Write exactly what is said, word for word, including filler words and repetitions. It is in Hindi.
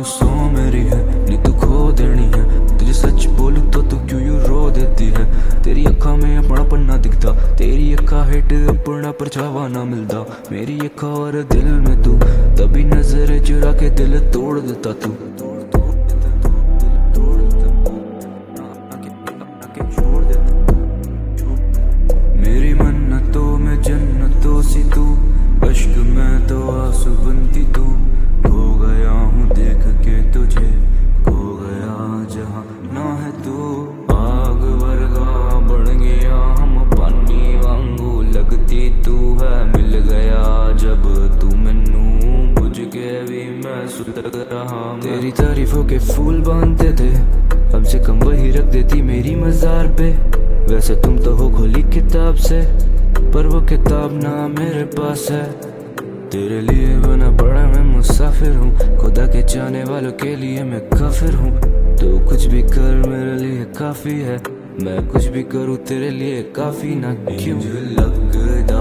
सौ मेरी है नी तू खो देनी है। तुझे सच बोलूं तो तू क्यों यूं रो देती है। तेरी अखा में अपना पन्ना दिखता, तेरी अखा हेठ अपना परछावा ना मिलता। मेरी अखा और दिल में तू तभी नजर चुरा के दिल तोड़ देता तू। मेरी मन्नतों में जन्नतों सी तू, अश्क में तो आंसू बनती तू। खो गया हूँ देख के तुझे, खो गया जहाँ ना है तू। आग वर्गा बढ़ गया हम पानी वांगू लगती तू है। मिल गया जब तू मैनू बुझ के भी मैं सुधर रहा। तेरी तारीफों के फूल बांधते थे, कम से कम वही रख देती मेरी मजार पे। वैसे तुम तो हो खुली किताब से, पर वो किताब ना मेरे पास है। तेरे लिए बना पड़ा मैं मुसाफिर हूँ, खुदा के चाहने वालों के लिए मैं काफिर हूँ। तो कुछ भी कर मेरे लिए काफी है, मैं कुछ भी करूँ तेरे लिए काफी ना क्यों। लग